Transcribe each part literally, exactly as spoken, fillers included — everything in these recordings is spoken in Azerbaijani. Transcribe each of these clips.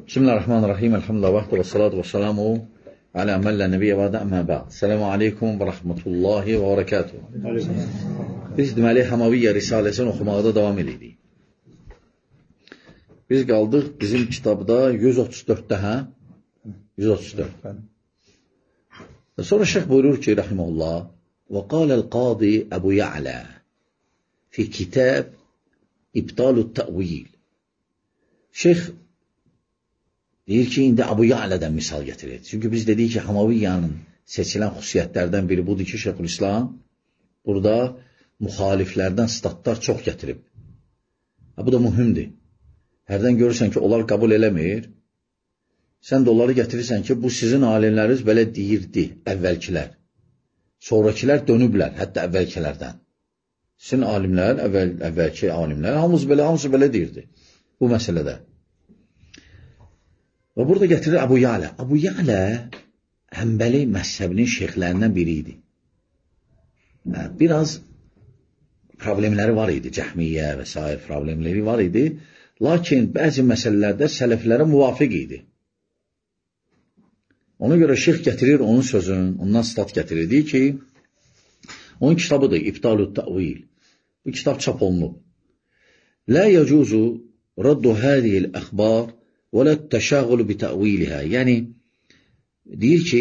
Bismillahirrahmanirrahim. Elhamdülillah və salatu və salamu alə mən lə nəbiyyə və də əmmə bə'd. Selamu aleykum və rəhmətullahi və bərəkatuhu. Biz deməli Həmaviyyə Risaləsini oxumaqda davam edirik. Biz qaldıq bizim kitabda yüz otuz dörddə, hə? yüz otuz dörd. Sonra şeyh buyurur ki, rəhiməhullah, və qaləl qadi Əbu Ya'lə fi kitab İbtalut Tə'vil. Şeyh deyir ki, indi Əbu Ya'lədən misal getirir. Çünki biz dedik ki, Həmaviyyənin seçilən xüsusiyyətlərdən biri budur ki, Şeyxülislam burada müxaliflərdən statlar çox gətirib. Ha, bu da mühümdir. Hərdən görürsən ki, onlar qəbul eləmir. Sən də onları gətirirsən ki, bu sizin alimləriniz belə deyirdi, əvvəlkilər. Sonrakilər dönüblər, hətta əvvəlkilərdən. Sizin alimlər, əvvəl, əvvəlki alimlər, hamısı belə, hamısı belə deyirdi bu məsələdə. Və burada gətirir Əbu Ya'lə. Əbu Ya'lə Həmbəli məzhəbinin şeyxlərindən biri idi. Biraz problemləri var idi, cəhmiyyə və s. problemləri var idi. Lakin bəzi məsələlərdə sələflərə müvafiq idi. Ona görə şeyx gətirir onun sözünün, ondan stat gətirirdi ki, onun kitabıdır, İbtalut Tə'vil. Bu kitab çap olunub. Lə yəcuzu raddu hədiyil əxbar və lə təşəğulu bi tə'vilihə. Yəni, deyir ki,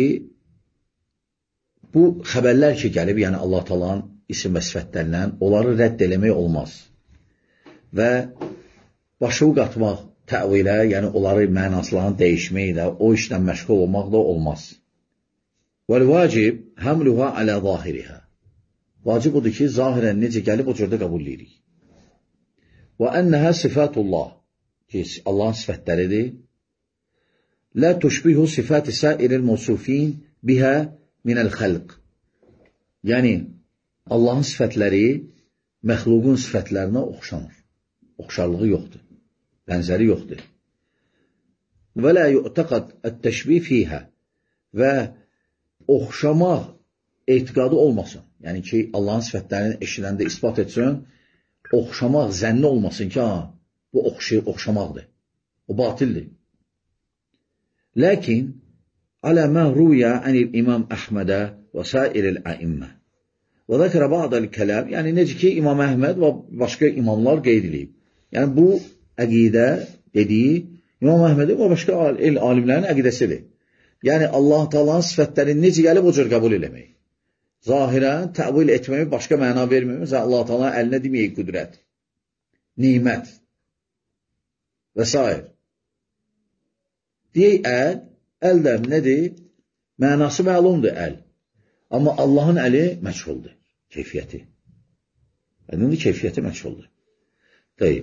bu xəbərlər ki, gəlib, yəni Allah Taala'nın isim və sifətlərindən, onları rədd eləmək olmaz. Və başını qatmaq təvilə, yəni onları mənaslarını dəyişmək də, o işlə məşğul olmaq da olmaz. Vəl-vacib həmluha alə zahirihə. Vacib odur ki, zahirən necə gəlib o cürdə qəbul edirik. Və ənəhə sifatullah, ki, Allahın sifətləridir. Lə tuşbihu sifəti sairil mevsufin bihə minəl xəlq. Yəni, Allahın sifətləri məxluqun sifətlərinə oxşanır. Oxşarlığı yoxdur. Bənzəri yoxdur. Və lə yu'təqad ət-təşbih fiyhə. Və oxşamaq etiqadı olmasın. Yəni ki, Allahın sifətlərini eşidəndə ispat etsin, oxşamaq zənni olmasın ki, ha, bu oxşay, oxşamaqdır. O batildir. Lakin, alə mən ruya ənil İmam Əhmədə və sairil əimmə. Və zəkərə ba'dəl kələm, yəni necə ki, İmam Əhməd və başqa imamlar qeyd edilib. Yəni, bu əqidə dediyi İmam Əhmədin və başqa el alimlərin əqidəsidir. Yəni, Allah Taala'nın sifətlərini necə gəlib o cür qəbul eləmək. Zahirən təvil etməyi başqa məna verməyək. Məsələn, Allah Taala'nın əlinə deməyək qüdrət, nimət və s. Deyək əl, əl də nədir? Mənası məlumdur əl. Amma Allahın əli məchuldur, keyfiyyəti. Əlinin keyfiyyəti məchuldur. Deyib.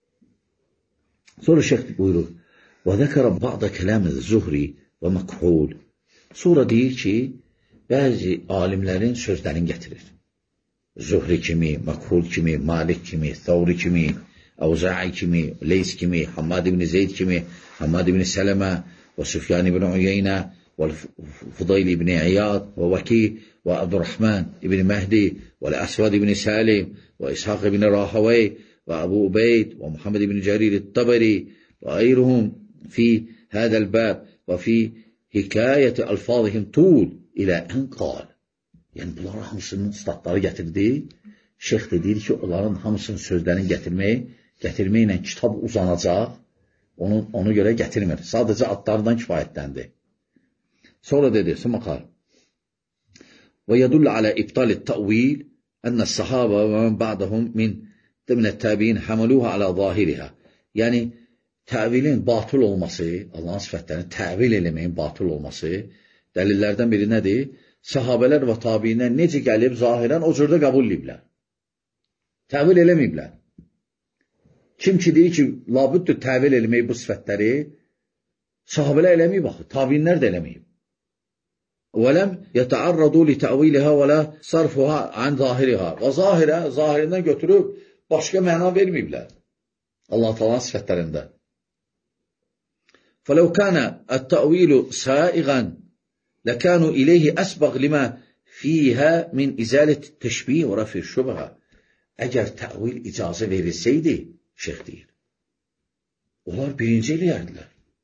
Sonra şeyh buyurur, və zəkərə ba'da kələmi zuhri və məkhul. Sonra deyir ki, bəzi alimlərin sözlərini gətirir. Zuhri kimi, məkhul kimi, Malik kimi, Thawri kimi, Əvza'i kimi, Leys kimi, Hammad ibn Zeyd kimi, Hammad ibn Sələmə və Süfyan ibn Uyeynə və Fudayl ibn İyad və Vaki və Abdurrahman ibn Məhdi və Əsvad ibn Salim və İshaq ibn Rahavey və Əbu Ubeyd və Muhammed ibn Cərir el-Tabari və ayrıhum fi hədəl bəb və fi hikayəti alfazihim tul ilə ən qal. Yəni, bunların hamısının statları gətirdi. Şeyx de deyir ki, onların hamısının sözlərini gətirmək, gətirməklə kitab uzanacaq, onu, onu görə gətirmir. Sadəcə adlardan kifayətləndi. Sonra dedi, Sümaqal, və yədullə alə ibtalit tə'vil ənə səhabə və mən ba'dəhum min dəminət təbiin həməluhə alə zahirihə. Yəni, təvilin batıl olması, Allahın sifətlərini təvil eləməyin batıl olması, dəlillərdən biri nədir? Səhabələr və tabiinlər necə gəlib, zahirən o cürdə qəbul ediblər. Təvil eləməyiblər. Kim ki deyir ki, labüddür təvil eləməyib bu sifətləri, sahabələr eləməyib baxı, tabiinlər də eləməyib. وَلَمْ يَتَعَرَّضُوا لِتَعْوِيلِهَا وَلَا صَرْفُهَا عَنْ ظَاهِرِهَا. Və zahirə, zahirindən götürüb, başqa məna verməyiblər. Allah Taala'nın sifətlərində. فَلَوْ كَانَ التَّأْوِيلُ سَائِغًا لَكَانُوا إِلَيْهِ أَسْبَغْ لِمَا فِيهَا مِنْ إِزَالَةِ التَّشْبِيهِ وَرَفْعِ الشُّبْهَةِ. Əgər təvil icazə verilsəydi, şeyx deyir, onlar birinci eləyərdilər.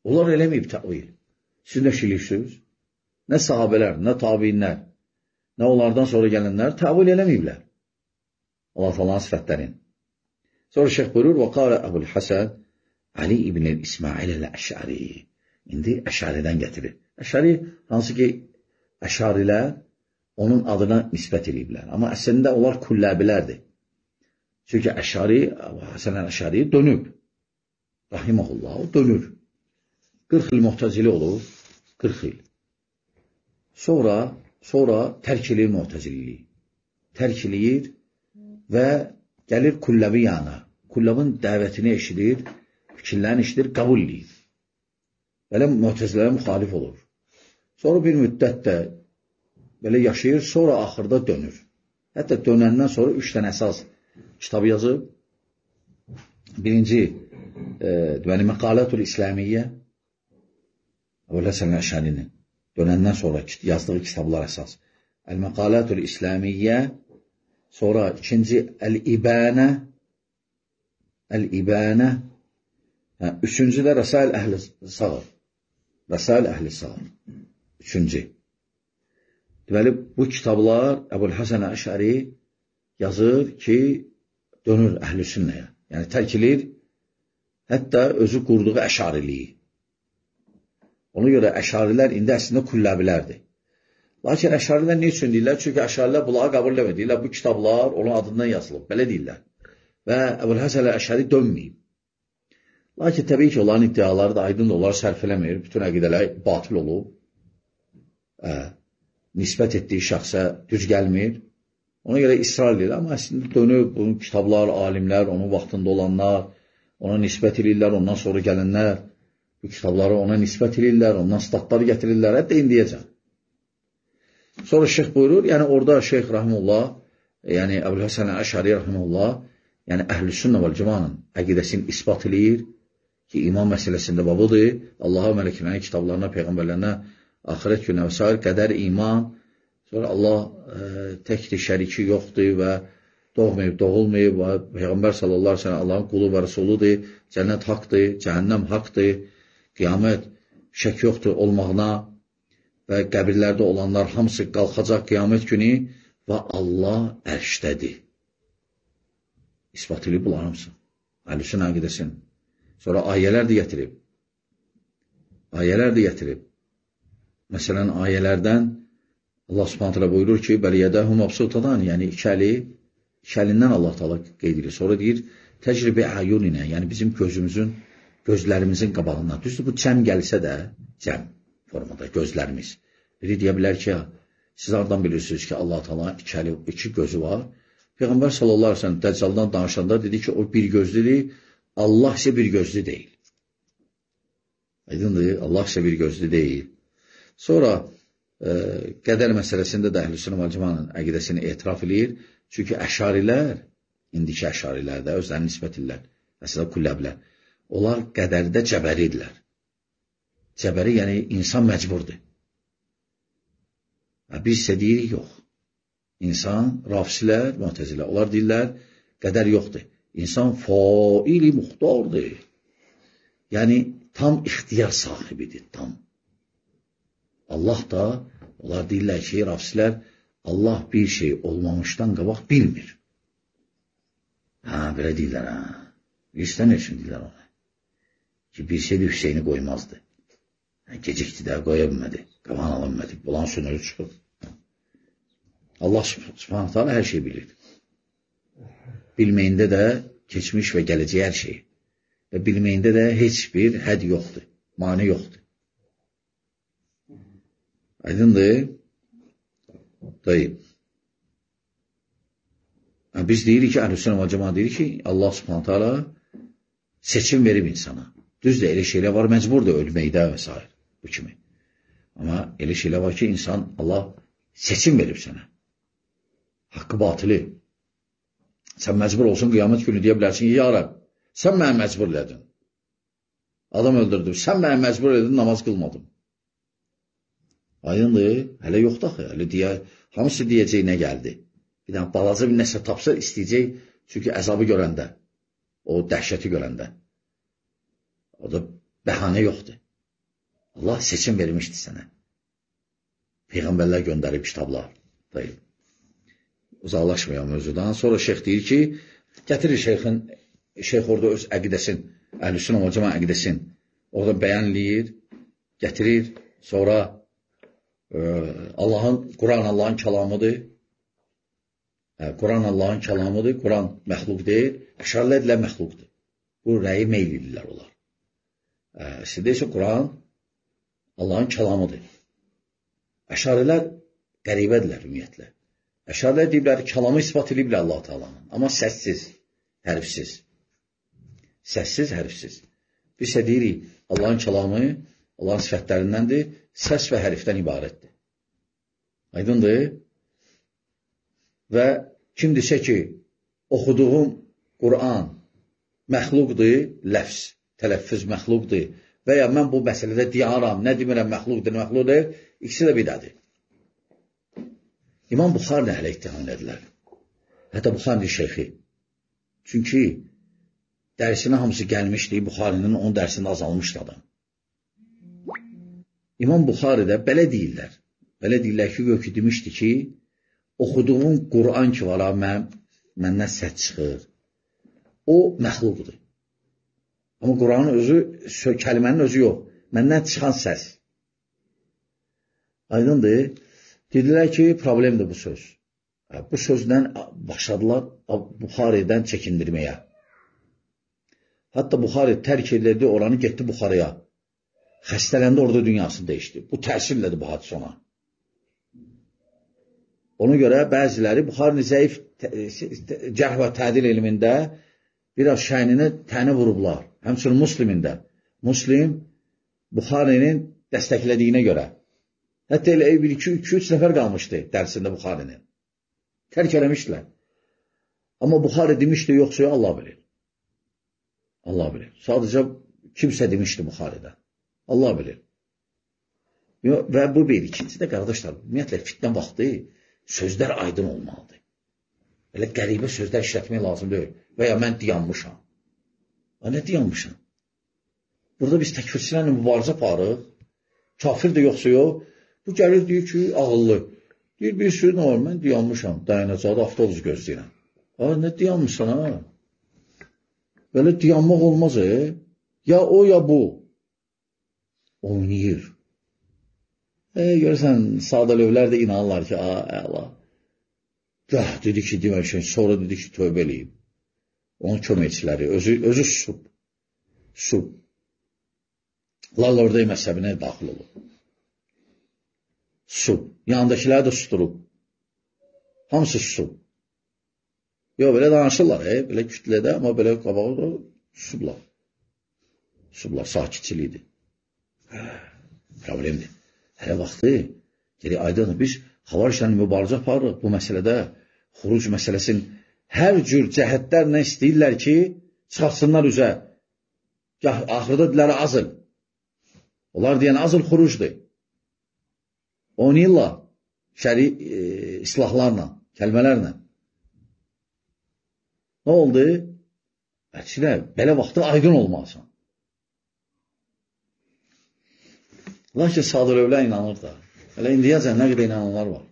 Onlar eləməyib təvil. Siz nə şilirsiniz? Nə sahabələr, nə tabiinlər, nə onlardan sonra gələnlər təvil eləməyiblər. Allah Taala'nın sifətlərin. Sonra şeyh buyurur, və qalə Əbul Həsən Ali ibn İsmail el-Əş'ari. İndi Əş'aridən gətirir. Əş'ari, hansı ki, Əş'arilər onun adına nisbət ediblər. Amma əslində onlar kulləbilərdir. Çünki Əş'ari, Həsən el-Əş'ari dönüb. Rahiməhullah, o dönür. qırx il muhtəzili olur, qırx il. Sonra, sonra tərk edir muhtəzililiyi. Tərk edir və gəlir kulləbi yana. Kulləbin dəvətini eşidir, fikirlərini eşidir, qəbul edir. Belə muhtəzilərə müxalif olur. Sonra bir müddət də belə yaşayır, sonra axırda dönür. Hətta dönəndən sonra üç dənə əsas kitab yazıb. Birinci, e, deməli, Məqalətul İslamiyyə, Əbul Həsən el-Əş'arinin dönəndən sonra yazdığı kitablar əsas. Əl-Məqalətul İslamiyyə, sonra ikinci Əl-İbənə, Əl-İbənə, hə, üçüncü də Rəsail Əhli Sağır. Rəsail Əhli Sağır. Üçüncü. Deməli, bu kitablar Əbul Həsən el-Əş'ari yazır ki, dönür Əhl-i Sünnəyə. Yəni, tərk edir, hətta özü qurduğu əşariliyi. Ona görə əşarilər indi əslində kulləbilərdir. Lakin əşarilər ne üçün deyirlər? Çünki əşarilər bunları qəbul eləmir. Deyirlər, bu kitablar onun adından yazılıb. Belə deyirlər. Və Əbul Həsən el-Əş'ari dönməyib. Lakin təbii ki, onların iddiaları da aydın da onları sərf eləmir. Bütün əqidələr batil olub. Ə, nisbət etdiyi şəxsə düz gəlmir. Ona görə israr edir. Amma əslində dönüb, bunun kitablar, alimlər, onun vaxtında olanlar, ona nisbət edirlər, ondan sonra gələnlər, bu kitabları ona nisbət edirlər, ondan statları gətirirlər, hətta indiyəcəm. Sonra şeyh buyurur, yəni orada şeyh Rahimullah, yəni Əbul Həsən el-Əş'ari Rahimullah, yəni Əhl-i Sünnə vəl Cəmanın əqidəsini isbat edir ki, iman məsələsində babıdır, Allah'a mələklərin kitablarına, peyğəmbərlərinə, axirət günə və s. qədər iman, sonra Allah e, təkdir, şəriki yoxdur və doğmayıb, doğulmayıb və Peyğəmbər sallallahu aleyhi ve sellem Allahın qulu və rəsuludur, cənnət haqdır, cəhənnəm haqdır, qiyamət şək yoxdur olmağına və qəbirlərdə olanlar hamısı qalxacaq qiyamət günü və Allah ərşdədir. İspat edib bunlar hamısı. Əhl-i-Sünnə əqidəsini. Sonra ayələr də gətirib. Ayələr də gətirib. Məsələn, ayələrdən Allah Subhanahu taala buyurur ki, "Bəliyədəhu mabsutadan", yəni iki əli, iki əlindən Allah Taala qeyd edir. Sonra deyir, "Təcribə ayuninə", yəni bizim gözümüzün, gözlərimizin qabağından. Düzdür, bu cəm gəlsə də, cəm formada gözlərimiz. Biri deyə bilər ki, siz hardan bilirsiniz ki, Allah Taala iki əli, iki gözü var? Peyğəmbər sallallahu əleyhi və səlləm Dəccaldan danışanda dedi ki, o bir gözlüdür, Allah isə bir gözlü deyil. Aydındır, Allah isə bir gözlü deyil. Sonra e, qədər məsələsində də Əhl-i Sünnə vəl Cəmanın əqidəsini etiraf edir. Çünki əşarilər, indiki əşarilər də özlərini nisbət edirlər. Əslində kulləblər. Onlar qədərdə cəbəri edirlər. Cəbəri, yəni insan məcburdur. Biz isə deyirik, yox. İnsan, rafisilər, muhtəzilər, onlar deyirlər, qədər yoxdur. İnsan faili muxtardır. Yəni, tam ixtiyar sahibidir, tam. Allah da, onlar deyirlər ki, rafisilər, Allah bir şey olmamışdan qabaq bilmir. Hə, belə deyirlər, hə. İstən üçün deyirlər ona. Ki, bir şeydə Hüseyni qoymazdı. Hə, gecikdi də, qoya bilmədi, qaban alınmədi, bulan sönürü çıxıb. Allah Subhanahu taala hər şey bilir. Bilməyində də keçmiş və gələcək hər şey. Və bilməyində də heç bir həd yoxdur, mani yoxdur. Aydındır? Dayıb. Biz deyirik ki, Əhl-i-Sünnə vəl Cəmaət deyirik ki, Allah Subhanahu taala seçim verib insana. Düzdür, elə şeylər var, məcburdur ölməkdə və s. Bu kimi. Amma elə şeylər var ki, insan, Allah seçim verib sənə. Haqqı batılı. Sən məcbur olsun, qiyamət günü deyə bilərsin ki, ya Rəbb, sən mənə məcbur elədin. Adam öldürdüm, sən mənə məcbur elədin, namaz qılmadım. Aydındır, hələ yoxdur axı, hələ deyə, hamısı deyəcək nə gəldi. Bir dənə balaca bir nəsə tapsa istəyəcək, çünki əzabı görəndə, o dəhşəti görəndə. O da bəhanə yoxdur. Allah seçim vermişdi sənə. Peyğəmbərlər göndərib kitablar. Deyil. Uzaqlaşmayan mövzudan. Sonra şeyx deyir ki, gətirir şeyxin, şeyx orada öz əqidəsin, əhlüsün o cəma əqidəsin orada bəyənləyir, gətirir. Sonra e, Allahın, Quran Allahın kəlamıdır. E, Quran Allahın kəlamıdır. Quran məxluq deyil. Əşarilər ilə məxluqdur. Bu rəyi meyl edirlər onlar. E, siz deyirsə, Quran Allahın kəlamıdır. Əşarilər qəribədirlər ümumiyyətlə. Əşarilər deyiblər, kəlamı ispat ediblər Allah Taala'nın. Amma səssiz, hərfsiz. Səssiz, hərfsiz. Biz isə deyirik, Allahın kəlamı Allahın sifətlərindəndir, səs və hərfdən ibarətdir. Aydındır? Və kim desə ki, oxuduğum Quran məxluqdur, ləfz, tələffüz məxluqdur və ya mən bu məsələdə diyaram, nə demirəm, məxluqdur, məxluqdur, ikisi də bidədir. İmam Buxari nə hələ ittiham edilər. Hətta Buxarinin şeyxi. Çünki dərsinə hamısı gəlmişdi, Buxarinin onun dərsində azalmışdı adam. İmam Buxari də belə deyirlər. Belə deyirlər ki, ki demişdi ki, oxuduğum Quran ki var, mən, məndən səs çıxır. O məxluqdur. Amma Quranın özü, kəlimənin özü yox. Məndən çıxan səs. Aydındır. Dedilər ki, problemdir bu söz. Bu sözlə başladılar Buxaridən çəkindirməyə. Hətta Buxari tərk edildi, oranı getdi Buxarıya. Xəstələndi, orada dünyasını dəyişdi. Bu təsirlədir bu hadisə ona. Ona görə bəziləri Buxarinin zəif cərh və tədil elmində biraz şəynini təni vurublar. Həmçinin Müslimində. Müslim Buxarinin dəstəklədiyinə görə. Hətta elə bir iki üç nəfər qalmışdı dərsində Buxarinin. Tərk eləmişdilər. Amma Buxari demişdi, yoxsa Allah bilir. Allah bilir. Sadəcə kimsə demişdi Buxaridən. Allah bilir. Və bu bir. İkinci də qardaşlar, ümumiyyətlə fitnə vaxtı sözlər aydın olmalıdır. Elə qəribə sözlər işlətmək lazım deyil. Və ya mən diyanmışam. Və nə diyanmışam? Burada biz təkfirçilərlə mübarizə aparıq. Kafir də yoxsa yox. Bu gəlir deyir ki, ağıllı. Deyir, bir sürü nə var, mən diyanmışam. Dayanacaqda avtobus gözləyirəm. Ha, nə diyanmışsan ha? Belə diyanmaq olmaz e. Ya o, ya bu. Oynayır. E, görürsən, sadəlövlər də inanırlar ki, a, əla. Gəh, dedi ki, demək, sonra dedi ki, tövbə eləyib. Onun köməkçiləri, özü, özü susub. Susub. Lal orada məzhəbinə daxil olub. Susub. Yanındakiləri də susturub. Hamısı susub. Yox, belə danışırlar, e, belə kütlədə, amma belə qabağı da susublar. Susublar, sakitçilikdir. Problemdir. Hələ vaxtı, geri aydın, biz xavarişlə mübarizə aparırıq bu məsələdə. Xuruc məsələsinin hər cür cəhətlərlə istəyirlər ki, çıxartsınlar üzə. Axırda diləri azıl. Onlar deyən azıl xurucdur. Oynayırlar şəri e, islahlarla, kəlmələrlə. Nə oldu? Əksinə, belə vaxtda aydın olmalısan. Lakin sadəlövlər inanır da. Hələ indiyəcən nə qədər inananlar var.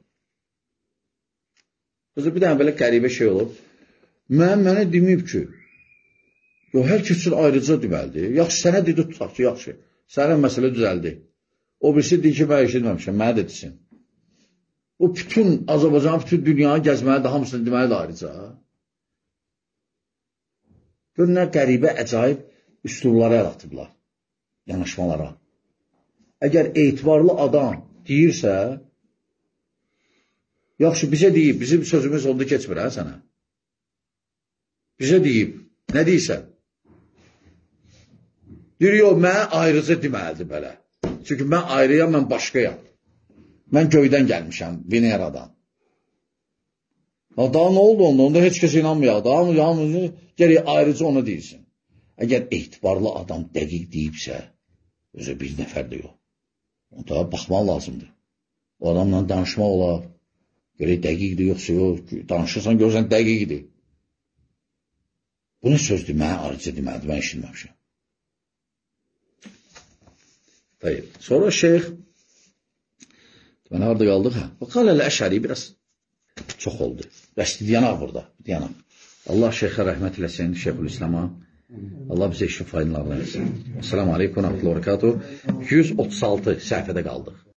Qızı bir dənə belə qəribə şey olur. Mən mənə deməyib ki, yox, hər kəs üçün ayrıca deməlidir. Yaxşı, sənə dedi tutaq ki, yaxşı, sənin məsələ düzəldi. O birisi deyir ki, mən eşitməmişəm, mənə də desin. O bütün Azərbaycanın, bütün dünyanı gəzməlidir, hamısını deməlidir ayrıca. Gör, nə qəribə, əcaib üslublara yaratıblar, yanaşmalara. Əgər etibarlı adam deyirsə, yaxşı, bizə deyib, bizim sözümüz onda keçmir, hə, sənə? Bizə deyib, nə deyirsən? Deyir, yox, mənə ayrıca deməlidir belə. Çünki mən ayrıyam, mən başqayam. Mən göydən gəlmişəm, Veneradan. Daha nə oldu onda? Onda heç kəs inanmıyor. Daha mı? Gərək ayrıca onu deyilsin. Əgər etibarlı adam dəqiq deyibsə, özü bir nəfər də yox. Onda baxmaq lazımdır. O adamla danışmaq olar. Gərək dəqiqdir, yoxsa yox. Danışırsan, görürsən, dəqiqdir. Bu nə sözdür? Mənə ayrıca deməlidir, mən eşitməmişəm. Tayyib. Sonra şeyx, mən harada qaldıq? Hə? Və qaləl əşəri biraz çox oldu. Bəs diyanaq burada, diyanaq. Allah şeyxə rəhmət eləsin, Şeyxülisləmə. Allah bizə işin faydalarını versin. Esselamu aleykum, rahmetullahi ve berekatuhu. yüz otuz altı səhifədə qaldıq.